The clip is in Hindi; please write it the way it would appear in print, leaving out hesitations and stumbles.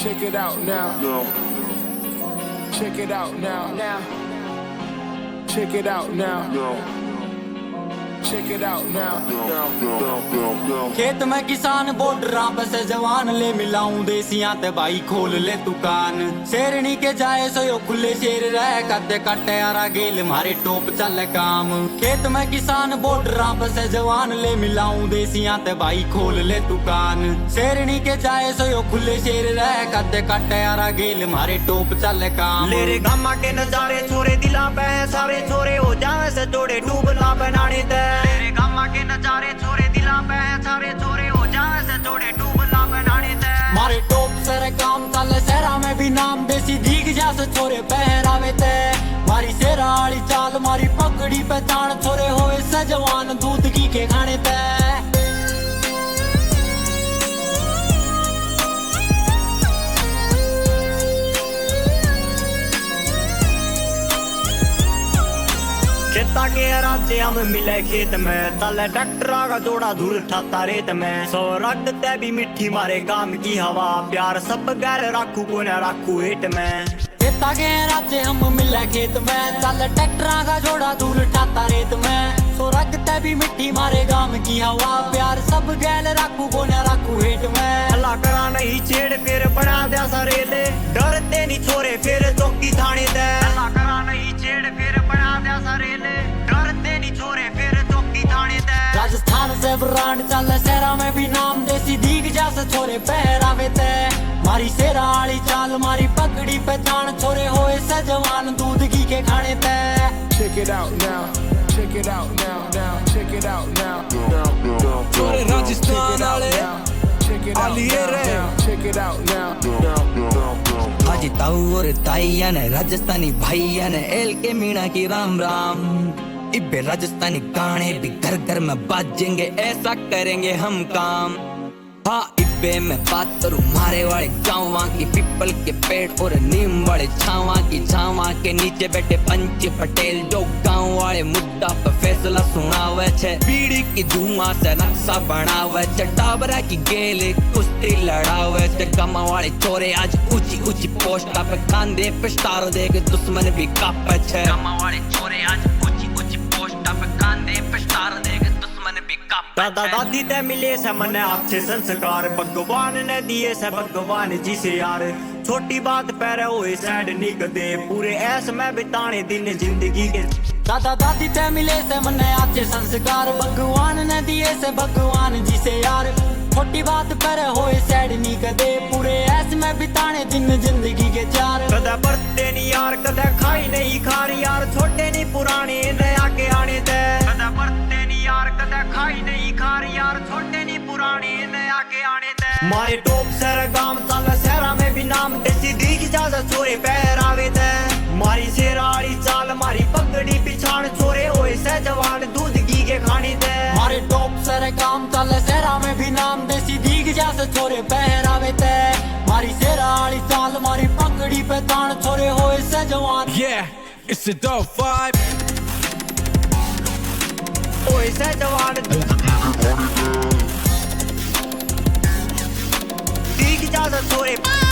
Check it out now. Check it out now. Check it out now. Check it out now. खेत में किसान बॉर्डरां पे से जवान ले मिलाऊं देसियां ते भाई खोल ले दुकान शेरनी के जाए सो यो खुले शेर रह कदे कटे आरा गेल मारे टोप चल काम खेत में किसान बॉर्डरां पे से जवान ले मिलाऊं देसियां ते भाई खोल ले दुकान शेरनी के जाए सो यो खुले शेर रह कदे कटे आरा गेल मारे टोप चल काम लेरे गामा के नजारे छोरे दिला पे सारे छोरे हो जावे से जोड़े डूबला बनाने दे मेरे गामा के नजारे छोरे दिला पे सारे छोरे हो जावे से जोड़े डूबला बनाने दे मारे टोप सरे काम चल शहरा में भी नाम देसी दीग जैसे छोरे पहरावे ते मारी शेरा वाली चाल मारी पगड़ी पहचान छोरे होए से जवान दूध की के खाने ते खेता के राज्य हम मिले खेत में तले ट्रैक्टरा का जोड़ा धूल ठाता रेत में सो रक्त ते भी मिठी मारे काम की हवा प्यार सब गैर राखू को न राखू हेट में खेता के राज्य हम मिले खेत में चल ट्रैक्टरा का जोड़ा धूल ठाता रेत में सो रक्त भी मिट्टी मारे गाम की हवा प्यार सब गैल राखू को न राखू हेट में अल्लाह करा नहीं छेड़ फिर बना दिया सारे ले डरते नहीं छोरे फिर चौकी थाने दे अल्लाह करा नहीं छेड़ फिर बना दिया सारे ले डरते नहीं छोरे फिर चौकी थाने दे राजस्थान से ब्रांड चल शहरा में भी नाम देसी दीग जैसे छोरे पहरावे ते मारी शेरा वाली चाल मारी पगड़ी पहचान छोरे होए से जवान दूध की के खाने ते Check it out now. Check it out now. Check it out now. छोरे राजस्थान वाले Check it out now. Check it out now. आज ताऊ और ताइया ने राजस्थानी भैया ने एल के मीणा की राम राम इबे राजस्थानी गाने भी घर घर में बाजेंगे ऐसा करेंगे हम काम हाँ इबे मैं बात करूँ मारे वाले गाँव की पीपल के पेड़ और नीम वाले छावा की छावा के नीचे बैठे पंच पटेल जो गाँव वाले मुद्दा पर फैसला सुनावे छे पीढ़ी की धुआं से नक्शा बनावे छे टाबरा की गेले कुश्ती लड़ावे छे कमा वाले छोरे आज ऊंची ऊंची पोस्ट पे कांधे पे स्टार दे के दुश्मन भी कापे छे कमा वाले छोरे आज ऊंची ऊंची पोस्ट पे कांधे पे स्टार दे के दुश्मन भी कापे दादा दादी ते मिले से मने अच्छे संस्कार भगवान ने दिए से भगवान जी से यार छोटी बात पैर हुए सैड निकदे पूरे ऐस में बिताने दिन जिंदगी के दादा दादी ते मिले से मने अच्छे संस्कार भगवान ने दिए से भगवान जी से यार छोटी बात पर होए सैड नहीं कदे पूरे ऐस में बिताने दिन जिंदगी के चार कदे बरते नहीं यार कदे खाई नहीं खार यार छोटे नहीं पुराने नया के आने दे कदे बरते नहीं यार कदे खाई नहीं खार यार छोटे नहीं पुराने नया के आने दे मारे टोप सर गाम चल शहरा में भी नाम देसी दीग जाजा छोरे पहरावे दे मारी शेरा वाली चाल मारी पगड़ी पिछाड़ छोरे होए से जवान दूध की के खाने दे मारे टोप सर काम चल शहरा में भी नाम देसी दीग जैसे छोरे पहरावे ते मारी शेरा वाली चाल मारी पगड़ी पे तान छोरे होए से जवान Yeah, it's a dope vibe. होए से जवान दीग जाजा छोरे